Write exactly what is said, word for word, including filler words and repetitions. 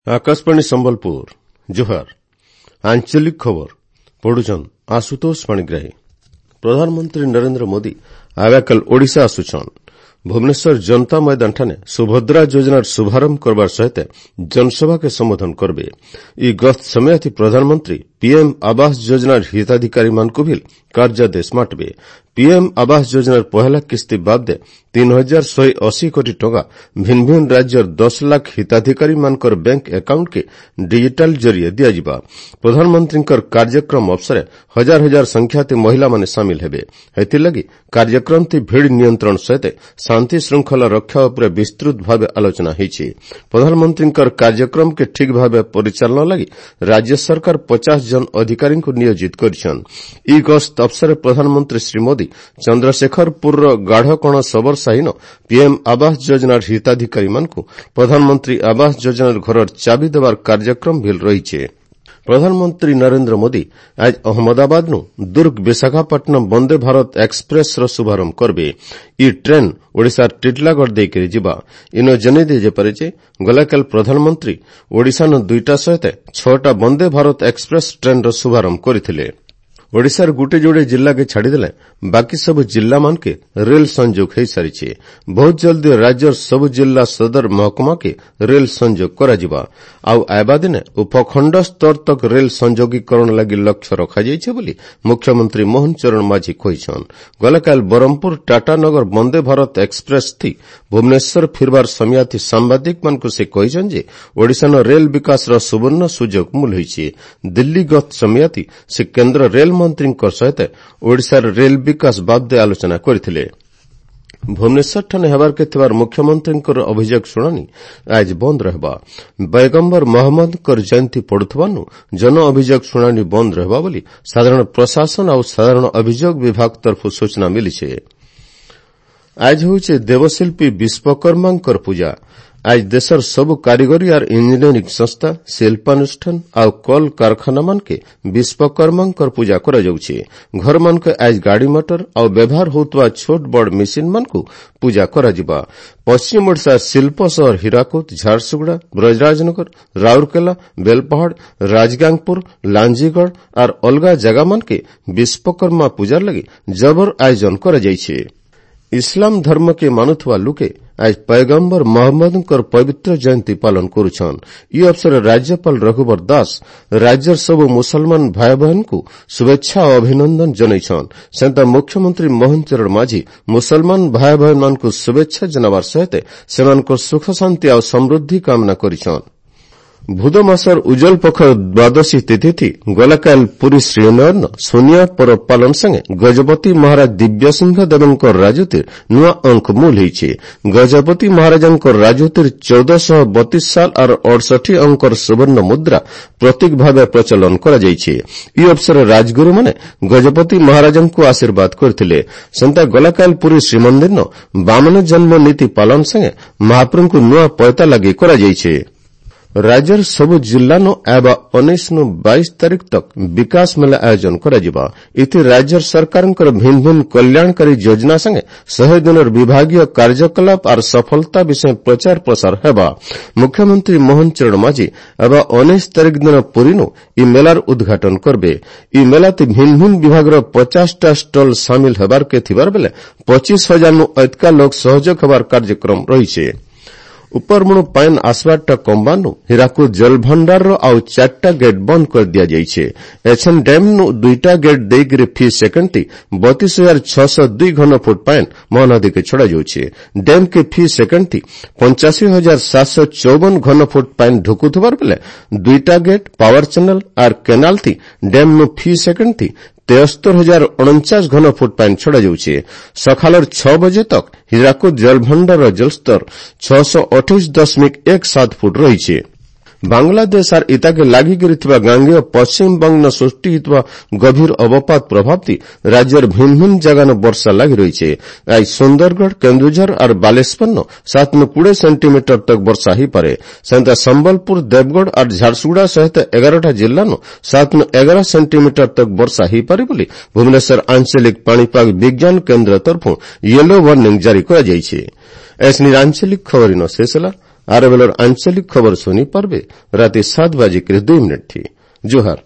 आकाशवाणी संबलपुर जोहार आंचलिक खबर पढ़ुछन आशुतोष पाणिग्राही। प्रधानमंत्री नरेंद्र मोदी आगाकल ओडिशा आसुछन। भुवनेश्वर जनता मैदान ठाने सुभद्रा योजनार शुभारंभ करबार सहित जनसभा के संबोधन करबे। ई गस्त समय प्रधानमंत्री पीएम आवास योजनार हिताधिकारी मानकु भी कार्यादेश माटबे। पीएम आवास योजनार पहला किस्ती बाबदे तीन हजार शहे अशी कोटी टका भिन्न भिन्न राज्यर दस लाख हिताधिकारी मानकर बैंक अकाउंट के डिजिटल जरिए दियाजिबा। प्रधानमंत्री कार्यक्रम अवसर हजार हजार संख्याते महिला माने सामिल हेबे। हेतिलगी कार्यक्रम ती भीड़ नियंत्रण सहित शांति श्रृंखला रक्षा उपरे विस्तृत भावे आलोचना होईछि। प्रधानमंत्री कार्यक्रम के ठीक भावे परिचालन लगी राज्य सरकार पचास जन अधिकारी को नियोजित करिछन। ई गस्त अवसर प्रधानमंत्री श्री मोदी चंद्रशेखरपुर गाढ़कण सबर साहिन पीएम आवास योजनार हिताधिकारी मानकु प्रधानमंत्री आवास योजनार घरर चाबी देवार कार्यक्रम भी रहिछे। प्रधानमंत्री नरेंद्र मोदी आज अहमदाबाद नु दुर्ग विशाखापट्टनम वंदे भारत एक्सप्रेस रो शुभारंभ करबे। ई ट्रेन ओडिशा टिटलागढ़ देकरी जिबा। इनो जने दे जे परिचे गलाकल प्रधानमंत्री ओडिशा नु दुईटा सहित छटा वंदे भारत एक्सप्रेस ट्रेन रो शुभारंभ करिथिले। ओडिशार गुटे जोड़े जिला के छाड़ीदेले बाकी सब जिला मान के रेल संजोग हो सारी। बहुत जल्दी राज्यर सब जिला सदर महकुमा के रेल संजोग कराजिबा। आउ आयबा दिने उपखंड स्तर तक रेल संजोगीकरण लगी लक्ष्य रखा जाइछे बोली मुख्यमंत्री मोहन चरण माझी कहिछन। गलकाल बरमपुर टाटानगर वंदे भारत एक्सप्रेस थी भुवनेश्वर फिरबार समयाथी सांबादिक मानकु से कहिछन जे ओडिशा न रेल विकास रो सुवर्ण सुजोग मूल होइछे। दिल्ली गत समयाथी से केंद्र रेल मंत्री सहित ओडिशार रेल विकास बाबदे आलोचना करथिले। भुवनेश्वर ठाने हेबार के थिबार मुख्यमंत्री अभियोग शुणानी आज बंद रहबा। पैगंबर मोहम्मद कर जयंती पड़ुथबानु जन अभियोग शुणानी बंद रहबा बोली साधारण प्रशासन और साधारण अभियोग विभाग तरफ सूचना मिली छे। आज होइछे देवशिल्पी विश्वकर्मांकर पूजा। आज देशर सब कारीगरी और इंजीनियरिंग संस्था शिल्पानुष्ठान और कल कारखाना मान के विश्वकर्मांकर पूजा करा जाउछे। घर मान के आज गाड़ी मोटर और व्यवहार होतवा छोट बड़ मशीन मान को पूजा करा जिबा। पश्चिम ओडिशा शिल्प शहर हीराकुद झारसुगुड़ा ब्रजराजनगर राउरकेला बेलपहाड़ राजगांगपुर लांजीगढ़ और अलगा जगह मान के विश्वकर्मा पूजा लगी जबर आयोजन करा जाइछे। इस्लाम धर्म के मानुथवा लुके आज पैगंबर मोहम्मद कर पवित्र जयंती पालन करुछन। ई अवसर राज्यपाल रघुवर दास राज्यर सब मुसलमान भाई बहन को शुभेच्छा और अभिनंदन जनैछन। सेंता मुख्यमंत्री मोहन चरण माझी मुसलमान भाई बहन मान को शुभेच्छा जनावार सहित सेमान को सुख शांति और समृद्धि कामना करिछन। भूद मासर उज्जवल पखर द्वादशी तिथि थी गलाकाल पुरी श्रीनगर सोनिया पर्व पालन संगे गजपति महाराज दिव्य सिंह देवंकर राजूतिर नुआ अंक मूल होइछे। गजपति महाराजंकर राजूतिर चौदह सौ बत्तीस साल और अड़सठी अंकर सुवर्ण मुद्रा प्रतीक भावे प्रचलन करा जाइछे। ई अवसर राजगुरु माने गजपति महाराजंको आशीर्वाद करथिले। सेंता गलाकाल पुरी श्रीमंदिर न बामन जन्म नीति पालन संगे महाप्रभु नुआ पयता लगी करा जाइछे। राज्यर सब जिला नो एबा उन्नीस नु बाईस तारीख तक विकास मेला आयोजन करा जिबा। इति राज्यर सरकारंकर भिन्न भिन्न कल्याणकारी योजना संगे शहे दिनर विभागीय कार्यकलाप और सफलता विषय प्रचार प्रसार हेबा। मुख्यमंत्री मोहन चरण माझी एबा उन्नीस तारीख दिन पुरी नु ई मेलार उद्घाटन करबे। ई मेलाते भिन्न भिन्न विभागर पचास टा स्टल शामिल हेबार के थिबार बेले पच्चीस हजार नु अधिका लोक सहयोग हेबार कार्यक्रम रहिछे। ऊपर मुणु पाइन आसबाटा कंबानु हीराकुद जल भंडार आउ चारटा गेट बंद कर दिया जाइछे। एचएन डैम नु दुईटा गेट देगिरी फी सेकेंडटी बत्तीस हजार छह सौ दुई घन फुट पाइन महानदी के छड़ा जाउछे। डैम के फी सेकेंडटी पंचाशी हजार सात सौ चौवन घन फुट पाइन ढुकुथबार बेले दुईटा गेट पावर चैनल और केनाल थी डैम नु फी सेकेंडटी तेहत्तर हजार उनचास घन फुट पाइन छड़ा जाउछे। सखालर छह बजे तक हीराकुद जल भंडार जलस्तर छह सौ अठाईस दशमिक एक सात फुट रही। बांग्लादेश और इताके लागी गिरिथिबा गांगेय पश्चिम बंग सृष्टि हितवा गभीर अवपात प्रभाव थी राज्यर भिन्न भिन्न जगह न वर्षा लगी रही। आज सुंदरगढ़ केन्दुझर और बालेश्वर सात न कोड़े सेंटीमीटर तक वर्षा ही पारे। सेंता संबलपुर देवगढ़ और झारसुगुड़ा सहित एगारटा जिला न सात न एगारह सेंटीमीटर तक वर्षा ही पारे बोली भुवनेश्वर आंचलिक पाणीपाग विज्ञान केन्द्र तरफ येलो वार्निंग जारी करा जाइछे। एसनी आंचलिक खबरिनो शेष होला। ଆର ବେଲର ଆଞ୍ଚଳିକ ଖବର ଶୁଣିପାରିବେ ରାତି ସାତ ବାଜିକରି ଦୁଇ ମିନିଟ୍। ଜୁହାର।